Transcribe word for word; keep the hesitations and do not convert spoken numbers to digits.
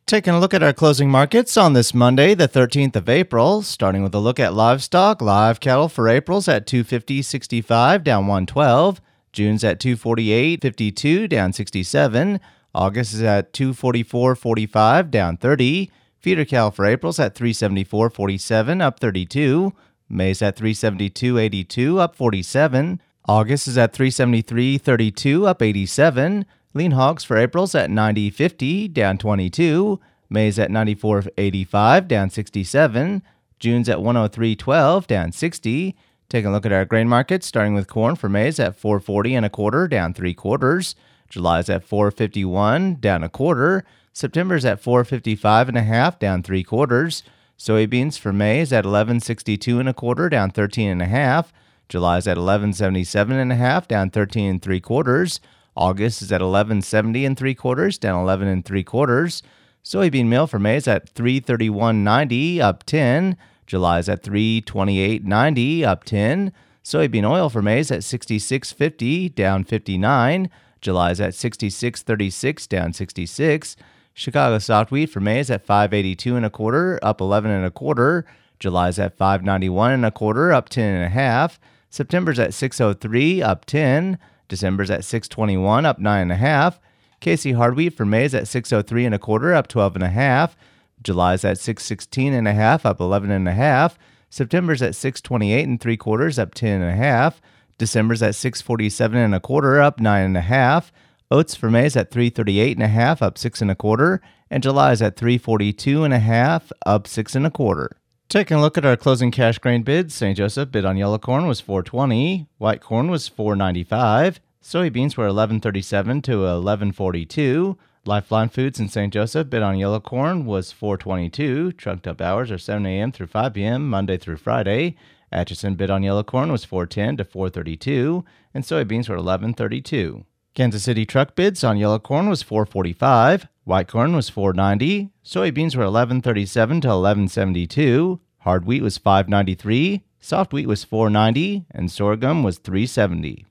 Taking a look at our closing markets on this Monday, the thirteenth of April, starting with a look at livestock. Live cattle for April's at two fifty sixty-five, down one twelve. June's at two forty-eight fifty-two, down sixty-seven. August is at two forty-four forty-five, down thirty. Feeder cattle for April's at three seventy-four forty-seven, up thirty-two. May's at three seventy-two eighty-two, up forty-seven. August is at three seventy-three thirty-two, up eighty-seven. Lean hogs for April's at ninety fifty, down twenty-two. May's at ninety-four eighty-five, down sixty-seven. June's at one oh three twelve, down sixty. Taking a look at our grain markets, starting with corn for May's at four forty and a quarter, down three quarters. July's at four fifty-one, down a quarter. September's at four fifty-five and a half, down three quarters. Soybeans for May is at eleven sixty-two and a quarter, down thirteen and a half. July's at eleven seventy-seven and a half, down thirteen and three quarters. August is at eleven seventy and three quarters, down eleven and three quarters. Soybean meal for May is at three thirty-one ninety, up ten. July is at three twenty-eight ninety, up ten. Soybean oil for May is at sixty-six fifty, down fifty-nine. July is at sixty-six thirty-six, down sixty-six. Chicago soft wheat for May is at five eighty-two and a quarter, up eleven and a quarter. July is at five ninety-one and a quarter, up ten and a half. September's at six oh three, up ten. December's at six twenty-one, up nine and a half. K C hard wheat for May is at six oh three and a quarter, up twelve and a half. July's at six sixteen and a half, up eleven and a half. September's at six twenty-eight and three quarters, up ten and a half. December's at six forty-seven and a quarter, up nine and a half. Oats for May is at three thirty-eight and a half, up six and a quarter. And July is at three forty-two and a half, up six and a quarter. Taking a look at our closing cash grain bids, Saint Joseph bid on yellow corn was four twenty, white corn was four ninety-five, soybeans were eleven thirty-seven to eleven forty-two, Lifeline Foods in Saint Joseph bid on yellow corn was four twenty-two, trucked up hours are seven a.m. through five p.m. Monday through Friday. Atchison bid on yellow corn was four ten to four thirty-two, and soybeans were eleven thirty-two. Kansas City truck bids on yellow corn was four forty-five, white corn was four ninety, soybeans were eleven thirty-seven to eleven seventy-two, hard wheat was five ninety-three, soft wheat was four ninety, and sorghum was three seventy.